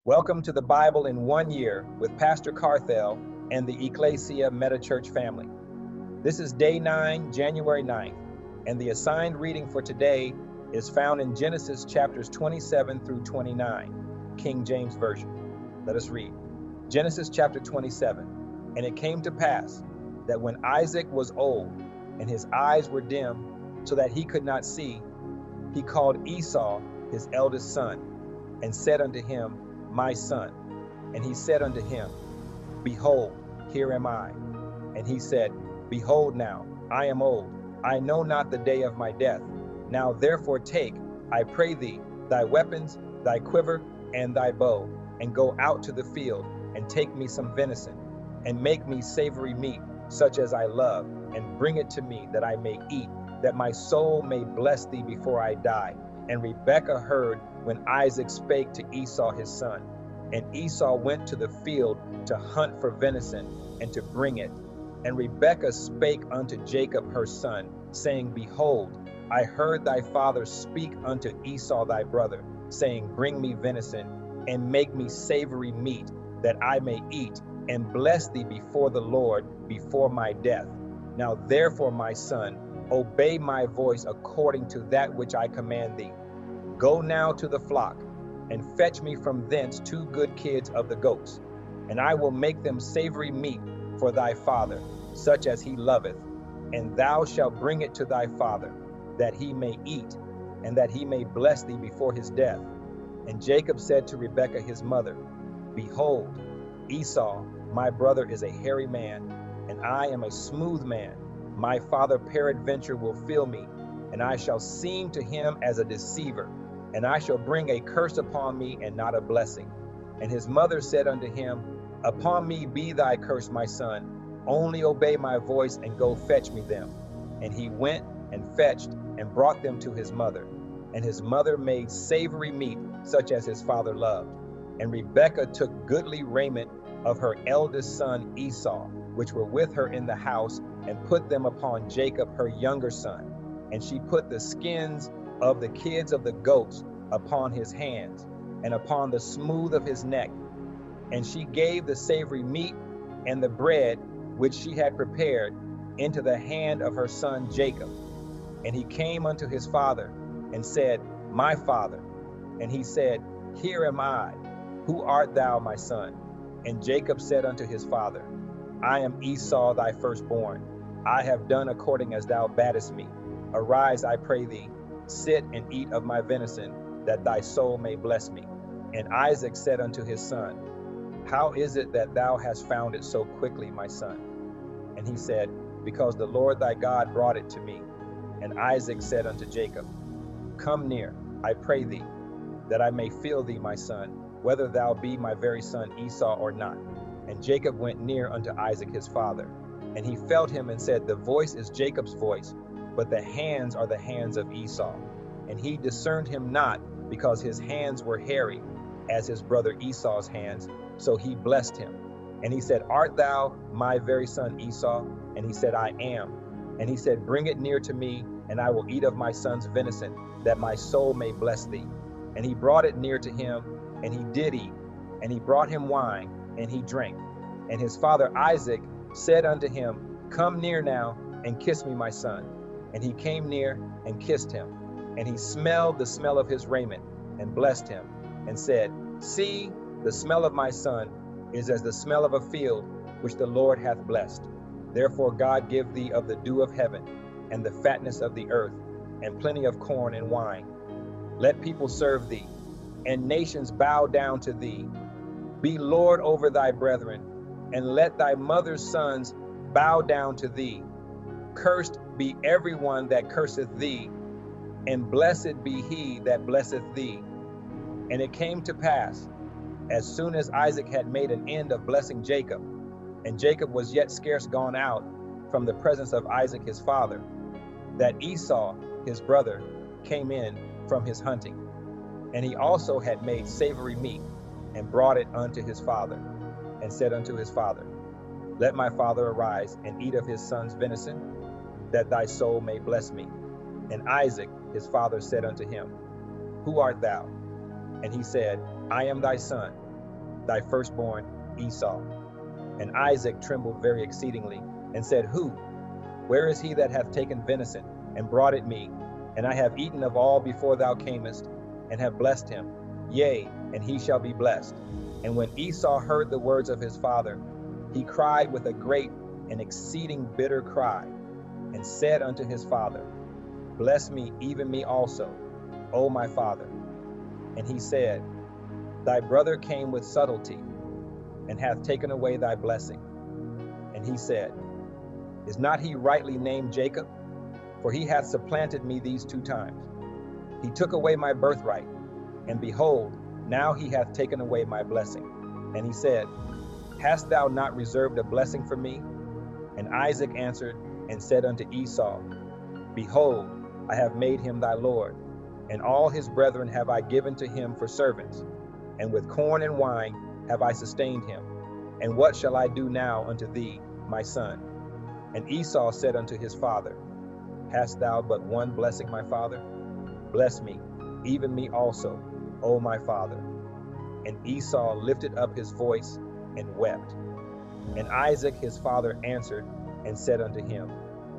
Welcome to the Bible in 1 year with Pastor Carthel and the Ecclesia Metachurch family. This is day 9, January 9th, and the assigned reading for today is found in Genesis chapters 27 through 29, King James Version. Let us read. Genesis chapter 27. And it came to pass that when Isaac was old and his eyes were dim so that he could not see, he called Esau his eldest son and said unto him, My son. And he said unto him, Behold, here am I. And he said, Behold now, I am old, I know not the day of my death. Now therefore take, I pray thee, thy weapons, thy quiver, and thy bow, and go out to the field, and take me some venison, and make me savory meat, such as I love, and bring it to me, that I may eat, that my soul may bless thee before I die. And Rebekah heard when Isaac spake to Esau his son. And Esau went to the field to hunt for venison, and to bring it. And Rebekah spake unto Jacob her son, saying, Behold, I heard thy father speak unto Esau thy brother, saying, Bring me venison, and make me savory meat, that I may eat, and bless thee before the Lord before my death. Now therefore, my son, obey my voice according to that which I command thee. Go now to the flock, and fetch me from thence 2 good kids of the goats, and I will make them savory meat for thy father, such as he loveth, and thou shalt bring it to thy father, that he may eat, and that he may bless thee before his death. And Jacob said to Rebekah his mother, Behold, Esau, my brother, is a hairy man, and I am a smooth man. My father peradventure will feel me, and I shall seem to him as a deceiver, and I shall bring a curse upon me, and not a blessing. And his mother said unto him, Upon me be thy curse, my son, only obey my voice, and go fetch me them. And he went and fetched, and brought them to his mother. And his mother made savory meat, such as his father loved. And Rebekah took goodly raiment of her eldest son Esau, which were with her in the house, and put them upon Jacob her younger son. And she put the skins of the kids of the goats upon his hands, and upon the smooth of his neck. And she gave the savory meat and the bread which she had prepared into the hand of her son Jacob. And he came unto his father, and said, My father. And he said, Here am I. Who art thou, my son? And Jacob said unto his father, I am Esau thy firstborn. I have done according as thou badest me. Arise, I pray thee, sit and eat of my venison, that thy soul may bless me. And Isaac said unto his son, How is it that thou hast found it so quickly, my son? And he said, Because the Lord thy God brought it to me. And Isaac said unto Jacob, Come near, I pray thee, that I may feel thee, my son, whether thou be my very son Esau or not. And Jacob went near unto Isaac his father. And he felt him, and said, The voice is Jacob's voice, but the hands are the hands of Esau. And he discerned him not, because his hands were hairy, as his brother Esau's hands. So he blessed him. And he said, Art thou my very son Esau? And he said, I am. And he said, Bring it near to me, and I will eat of my son's venison, that my soul may bless thee. And he brought it near to him, and he did eat. And he brought him wine, and he drank. And his father Isaac said unto him, Come near now, and kiss me, my son. And he came near, and kissed him. And he smelled the smell of his raiment, and blessed him, and said, See, the smell of my son is as the smell of a field which the Lord hath blessed. Therefore God give thee of the dew of heaven, and the fatness of the earth, and plenty of corn and wine. Let people serve thee, and nations bow down to thee. Be Lord over thy brethren, and let thy mother's sons bow down to thee. Cursed be everyone that curseth thee, and blessed be he that blesseth thee. And it came to pass, as soon as Isaac had made an end of blessing Jacob, and Jacob was yet scarce gone out from the presence of Isaac his father, that Esau his brother came in from his hunting. And he also had made savory meat, and brought it unto his father, and said unto his father, Let my father arise, and eat of his son's venison, that thy soul may bless me. And Isaac his father said unto him, Who art thou? And he said, I am thy son, thy firstborn Esau. And Isaac trembled very exceedingly, and said, Who? Where is he that hath taken venison, and brought it me? And I have eaten of all before thou camest, and have blessed him. Yea, and he shall be blessed. And when Esau heard the words of his father, he cried with a great and exceeding bitter cry, and said unto his father, Bless me, even me also, O my father. And he said, Thy brother came with subtlety, and hath taken away thy blessing. And he said, Is not he rightly named Jacob? For he hath supplanted me these 2 times. He took away my birthright, and behold, now he hath taken away my blessing. And he said, Hast thou not reserved a blessing for me? And Isaac answered and said unto Esau, Behold, I have made him thy lord, and all his brethren have I given to him for servants, and with corn and wine have I sustained him. And what shall I do now unto thee, my son? And Esau said unto his father, Hast thou but one blessing, my father? Bless me, even me also, O my father. And Esau lifted up his voice and wept. And Isaac his father answered and said unto him,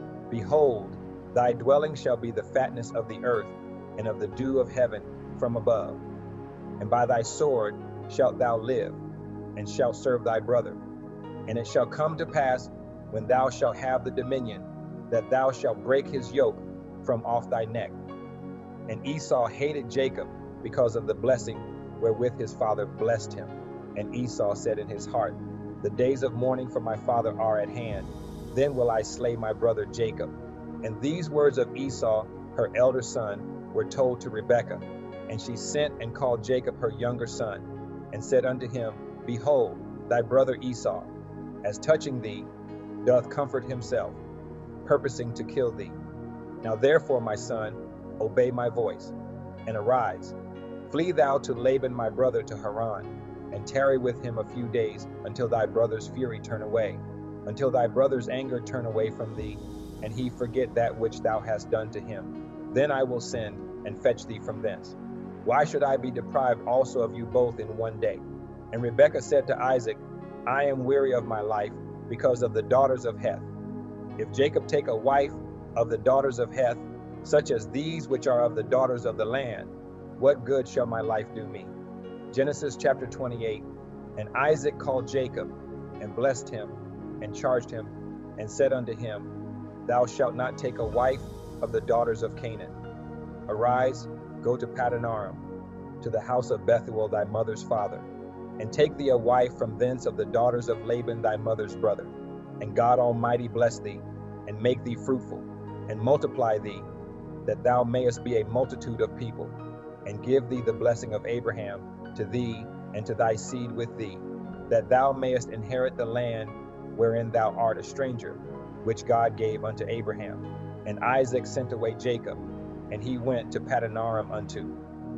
Behold, thy dwelling shall be the fatness of the earth, and of the dew of heaven from above. And by thy sword shalt thou live, and shalt serve thy brother. And it shall come to pass, when thou shalt have the dominion, that thou shalt break his yoke from off thy neck. And Esau hated Jacob because of the blessing wherewith his father blessed him. And Esau said in his heart, The days of mourning for my father are at hand. Then will I slay my brother Jacob. And these words of Esau, her elder son, were told to Rebekah. And she sent and called Jacob her younger son, and said unto him, Behold, thy brother Esau, as touching thee, doth comfort himself, purposing to kill thee. Now therefore, my son, obey my voice, and arise. Flee thou to Laban my brother to Haran, and tarry with him a few days, until thy brother's fury turn away, until thy brother's anger turn away from thee, and he forget that which thou hast done to him. Then I will send and fetch thee from thence. Why should I be deprived also of you both in one day? And Rebekah said to Isaac, I am weary of my life because of the daughters of Heth. If Jacob take a wife of the daughters of Heth, such as these which are of the daughters of the land, what good shall my life do me? Genesis chapter 28. And Isaac called Jacob, and blessed him, and charged him, and said unto him, Thou shalt not take a wife of the daughters of Canaan. Arise, go to Paddan Aram, to the house of Bethuel thy mother's father, and take thee a wife from thence of the daughters of Laban thy mother's brother. And God Almighty bless thee, and make thee fruitful, and multiply thee, that thou mayest be a multitude of people, and give thee the blessing of Abraham to thee and to thy seed with thee, that thou mayest inherit the land wherein thou art a stranger, which God gave unto Abraham. And Isaac sent away Jacob, and he went to Paddan Aram unto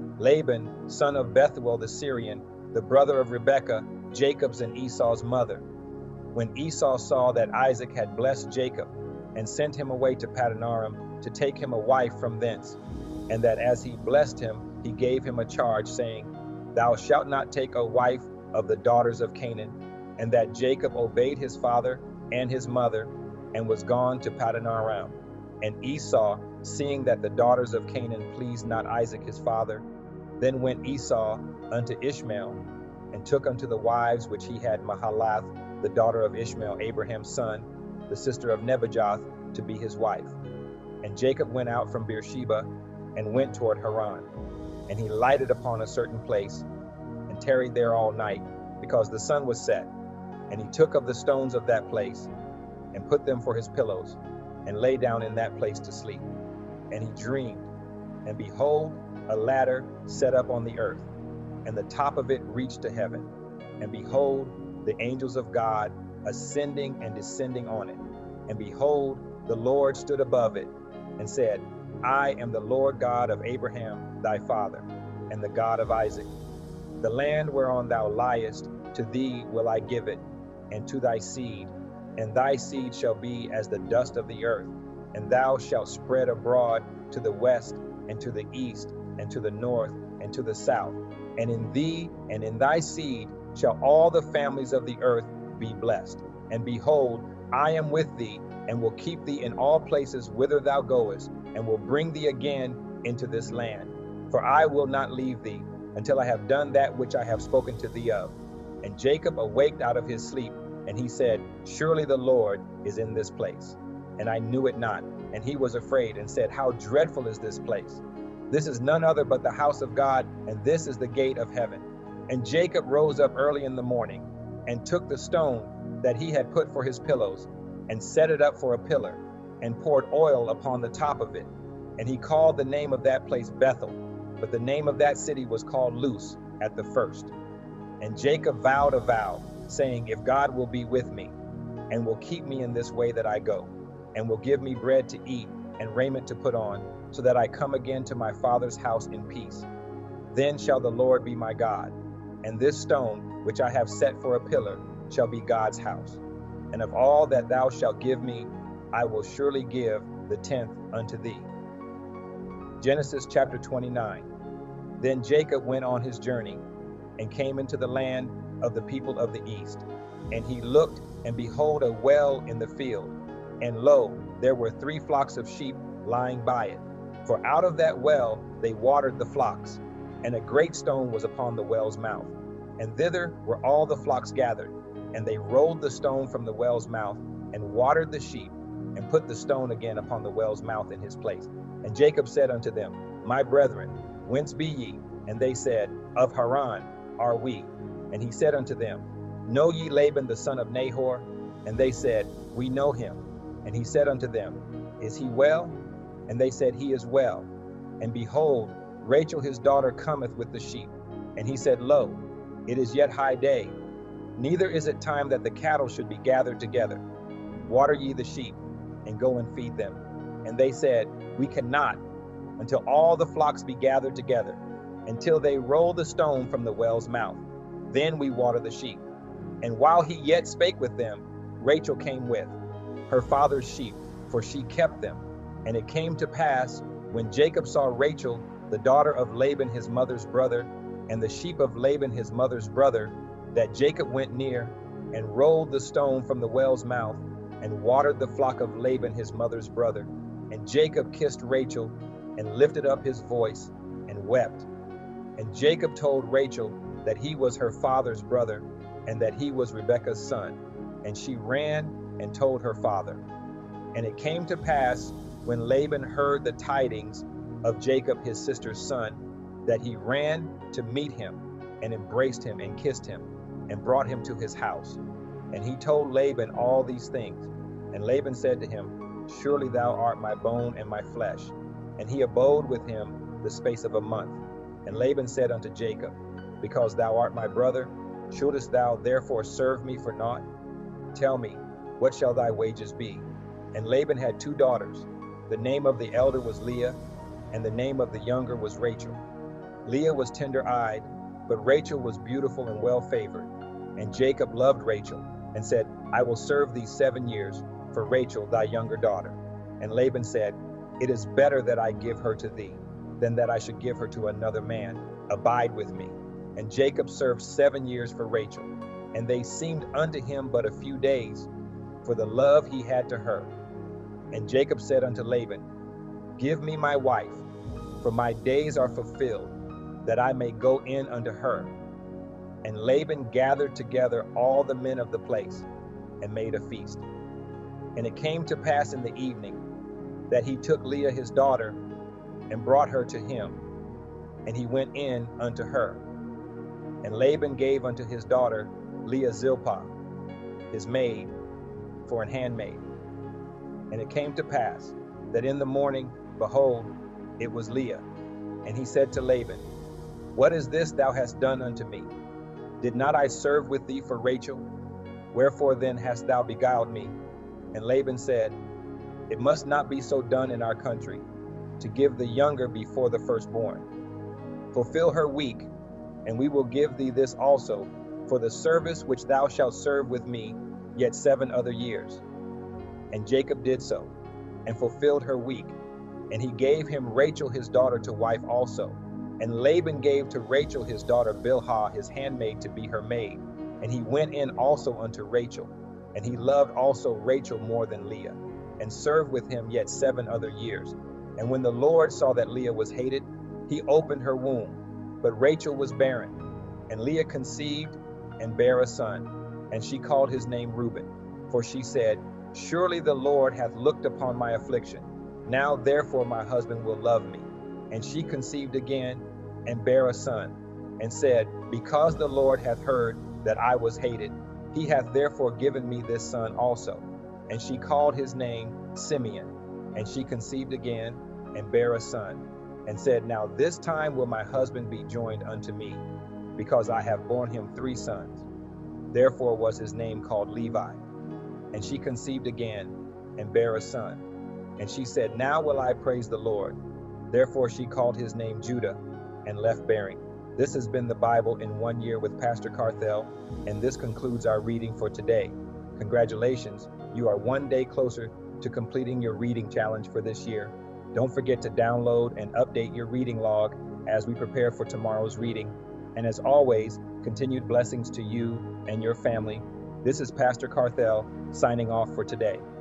Laban, son of Bethuel the Syrian, the brother of Rebekah, Jacob's and Esau's mother. When Esau saw that Isaac had blessed Jacob, and sent him away to Paddan Aram to take him a wife from thence, and that as he blessed him, he gave him a charge, saying, Thou shalt not take a wife of the daughters of Canaan, and that Jacob obeyed his father and his mother, and was gone to Paddan Aram. And Esau, seeing that the daughters of Canaan pleased not Isaac his father, then went Esau unto Ishmael, and took unto the wives which he had Mahalath, the daughter of Ishmael, Abraham's son, the sister of Nebajoth, to be his wife. And Jacob went out from Beersheba, and went toward Haran. And he lighted upon a certain place, and tarried there all night, because the sun was set. And he took of the stones of that place, and put them for his pillows, and lay down in that place to sleep. And he dreamed, and behold, a ladder set up on the earth, and the top of it reached to heaven. And behold, the angels of God ascending and descending on it. And behold, the Lord stood above it, and said, I am the Lord God of Abraham thy father, and the God of Isaac. The land whereon thou liest, to thee will I give it, and to thy seed, and thy seed shall be as the dust of the earth, and thou shalt spread abroad to the west, and to the east, and to the north, and to the south. And in thee and in thy seed shall all the families of the earth be blessed. And behold, I am with thee, and will keep thee in all places whither thou goest, and will bring thee again into this land. For I will not leave thee until I have done that which I have spoken to thee of. And Jacob awaked out of his sleep, and he said, Surely the Lord is in this place. And I knew it not. And he was afraid, and said, How dreadful is this place! This is none other but the house of God, and this is the gate of heaven. And Jacob rose up early in the morning, and took the stone that he had put for his pillows, and set it up for a pillar, and poured oil upon the top of it. And he called the name of that place Bethel, but the name of that city was called Luz at the first. And Jacob vowed a vow, saying, If God will be with me, and will keep me in this way that I go, and will give me bread to eat and raiment to put on, so that I come again to my father's house in peace, then shall the Lord be my God, and this stone which I have set for a pillar shall be God's house. And of all that thou shalt give me, I will surely give the 10th unto thee. Genesis chapter 29. Then Jacob went on his journey, and came into the land of the people of the east. And he looked, and behold, a well in the field. And lo, there were 3 flocks of sheep lying by it. For out of that well they watered the flocks. And a great stone was upon the well's mouth. And thither were all the flocks gathered. And they rolled the stone from the well's mouth, and watered the sheep, and put the stone again upon the well's mouth in his place. And Jacob said unto them, My brethren, whence be ye? And they said, Of Haran are we. And he said unto them, Know ye Laban the son of Nahor? And they said, We know him. And he said unto them, Is he well? And they said, He is well. And behold, Rachel his daughter cometh with the sheep. And he said, Lo, it is yet high day, neither is it time that the cattle should be gathered together. Water ye the sheep, and go and feed them. And they said, We cannot, until all the flocks be gathered together, until they roll the stone from the well's mouth. Then we water the sheep. And while he yet spake with them, Rachel came with her father's sheep, for she kept them. And it came to pass, when Jacob saw Rachel, the daughter of Laban his mother's brother, and the sheep of Laban his mother's brother, that Jacob went near, and rolled the stone from the well's mouth, and watered the flock of Laban his mother's brother. And Jacob kissed Rachel, and lifted up his voice, and wept. And Jacob told Rachel that he was her father's brother, and that he was Rebekah's son. And she ran and told her father. And it came to pass, when Laban heard the tidings of Jacob his sister's son, that he ran to meet him, and embraced him, and kissed him, and brought him to his house. And he told Laban all these things. And Laban said to him, Surely thou art my bone and my flesh. And he abode with him the space of a month. And Laban said unto Jacob, Because thou art my brother, shouldest thou therefore serve me for naught? Tell me, what shall thy wages be? And Laban had 2 daughters. The name of the elder was Leah, and the name of the younger was Rachel. Leah was tender-eyed, but Rachel was beautiful and well-favored. And Jacob loved Rachel, and said, I will serve thee 7 years for Rachel thy younger daughter. And Laban said, It is better that I give her to thee, than that I should give her to another man. Abide with me. And Jacob served 7 years for Rachel, and they seemed unto him but a few days, for the love he had to her. And Jacob said unto Laban, Give me my wife, for my days are fulfilled, that I may go in unto her. And Laban gathered together all the men of the place, and made a feast. And it came to pass in the evening, that he took Leah his daughter, and brought her to him, and he went in unto her. And Laban gave unto his daughter Leah Zilpah, his maid, for an handmaid. And it came to pass, that in the morning, behold, it was Leah. And he said to Laban, What is this thou hast done unto me? Did not I serve with thee for Rachel? Wherefore then hast thou beguiled me? And Laban said, It must not be so done in our country, to give the younger before the firstborn. Fulfill her week, and we will give thee this also, for the service which thou shalt serve with me yet 7 other years. And Jacob did so, and fulfilled her week. And he gave him Rachel his daughter to wife also. And Laban gave to Rachel his daughter Bilhah his handmaid to be her maid. And he went in also unto Rachel. And he loved also Rachel more than Leah, and served with him yet 7 other years. And when the Lord saw that Leah was hated, he opened her womb. But Rachel was barren. And Leah conceived and bare a son. And she called his name Reuben. For she said, Surely the Lord hath looked upon my affliction. Now therefore my husband will love me. And she conceived again and bare a son, and said, Because the Lord hath heard that I was hated, he hath therefore given me this son also. And she called his name Simeon. And she conceived again and bare a son, and said, Now this time will my husband be joined unto me, because I have borne him 3 sons. Therefore was his name called Levi. And she conceived again and bare a son. And she said, Now will I praise the Lord. Therefore she called his name Judah, and left bearing. This has been the Bible in 1 year with Pastor Carthel, and this concludes our reading for today. Congratulations, you are 1 day closer to completing your reading challenge for this year. Don't forget to download and update your reading log as we prepare for tomorrow's reading. And as always, continued blessings to you and your family. This is Pastor Carthel signing off for today.